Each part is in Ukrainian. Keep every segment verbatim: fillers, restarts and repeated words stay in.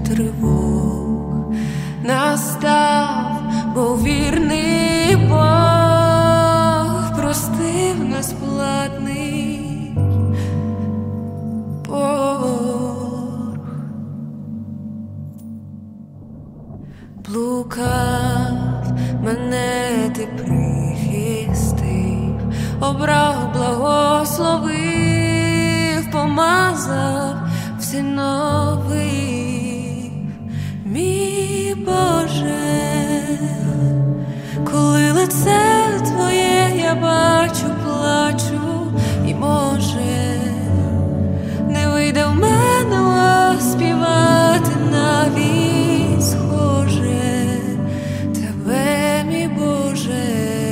тривог. Настав, бо вірний Бог простив несплатний борг. Блукав, мене ти прихистив, обрав, благословив, помазав, всиновив. Мій Боже, коли лице Твоє я бачу, плачу, і може не вийде в мене оспівати навіть схоже Тебе, мій Боже.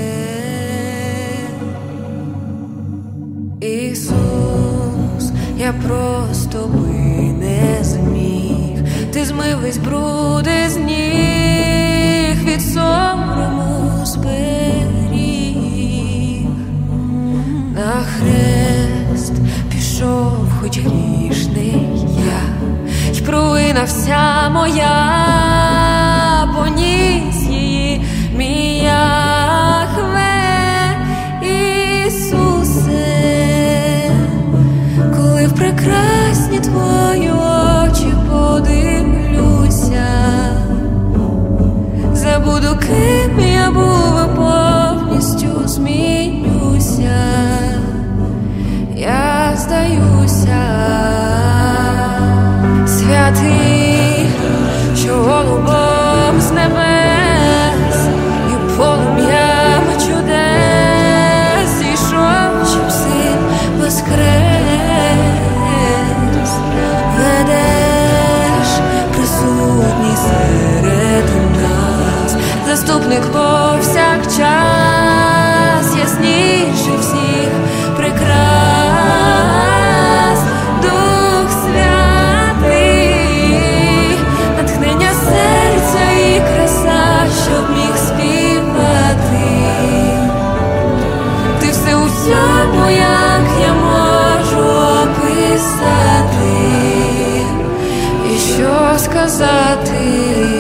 Ісус, я просто би не зміг, Ти змив весь бруди з ніг, від сорому зберіг. На хрест пішов хоч грішний я, й провина вся моя, поніс її мій Яхве. Ісусе, коли в прекрасні Твої очі подивлюся, забуду, ким я був, і повністю змінюся. Я здаюся, святий, що голубом з небес і полум'ям чудес зійшов, щоб Син воскрес. Ведеш, присутній серед нас, заступник повсякчас, ясніший всіх прикрас. Дух Святий, натхнення серця і краса, щоб міг співати. Ти все у всьому, як я можу описати, і що сказати.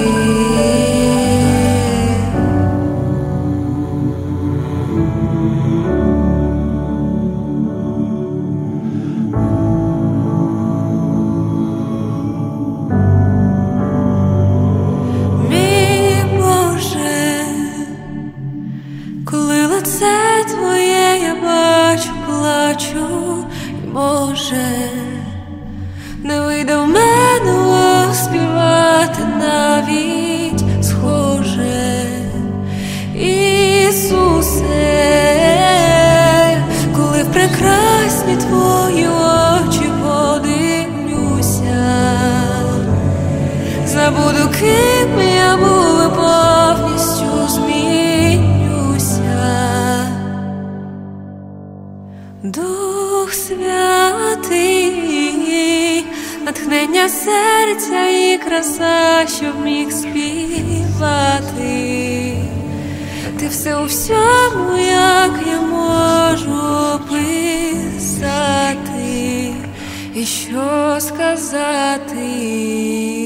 Коли лице Твоє я бачу, плачу, і може не вийде в мене оспівати навіть схоже.Ісусе, коли в прекрасні Твої очі подивлюся, забуду, ким я був, і повністю змінюся. Дух Святий, натхнення серця і краса, щоб міг співати. Ти все у всьому, як я можу описати, і що сказати.